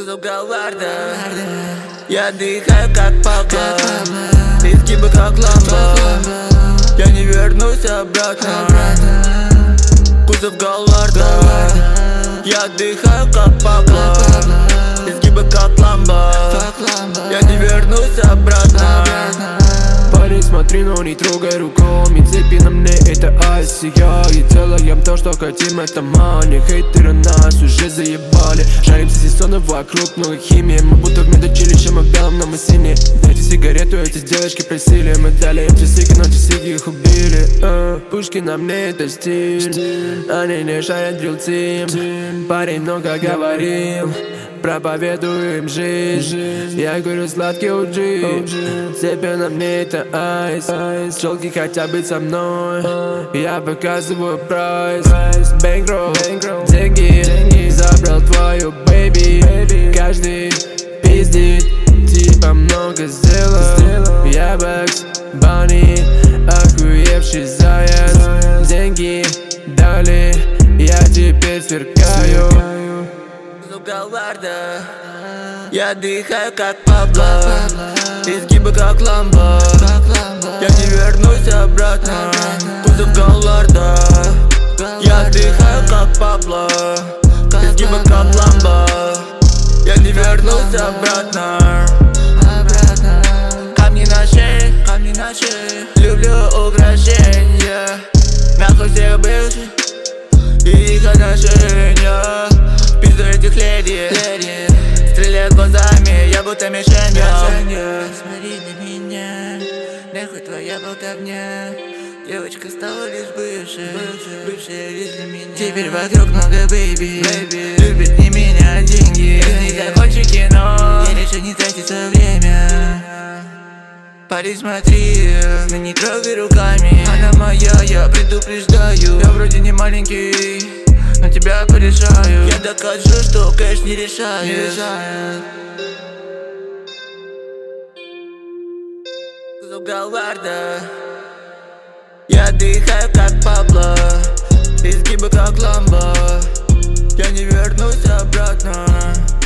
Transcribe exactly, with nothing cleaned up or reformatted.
Кузов Галларда. Я отдыхаю как Пабло, изгибы как Ламбо. Я не вернусь обратно. Кузов Галларда. Я отдыхаю как Пабло, изгибы как Ламбо. Я не вернусь обратно. Парень, смотри, но не трогай руками. Цепи на мне, это Асия. И делаем то, что хотим, это мания. Хейтеры нас уже заебали. Жаримся сезоны вокруг, много химии. Мы будто в медучилище, мы в белом, но мы синие. Эти сигарету, эти девочки просили. Мы дали им часики, но часики их убили. uh, Пушки на мне, это стиль. Они не шарят дрилл-тим. Парень много говорил, проповедуем жизнь. Я говорю сладкий о джи. Цепи на мне, это айс. Челки хотят быть со мной. Я показываю прайс. Бэнкролл, деньги. Забрал твою бэйби. Каждый пиздит, типа много сделал. Я Бакс Банни, охуевший заяц. Деньги дали, я теперь сверкаю. Галларда. Я отдыхаю как Пабло, изгибы как Ламбо. Я не вернусь обратно. Кузов Галларда. Я отдыхаю как Пабло, изгибы как Ламбо. Я не вернусь обратно. Камни на шее, камни на шее. Люблю украшения. Нахуй всех бывших и их отношения. Пизду этих леди, стреляют глазами, я будто мишенью. Смотри на меня, нахуй твоя болтовня. Девочка стала лишь бывшей, бывшая лишь для меня. Теперь вокруг много бэйби, любит не меня, а деньги. Не закончу кино, я решил не тратить свое время. Парень, смотри, но не трогай руками. Она моя, я предупреждаю. Я вроде не маленький, но тебя порешаю. Я докажу, что кэш не решает, не решает. Кузов Галларда. Я отдыхаю как Пабло, изгибы как Ламбо. Я не вернусь обратно.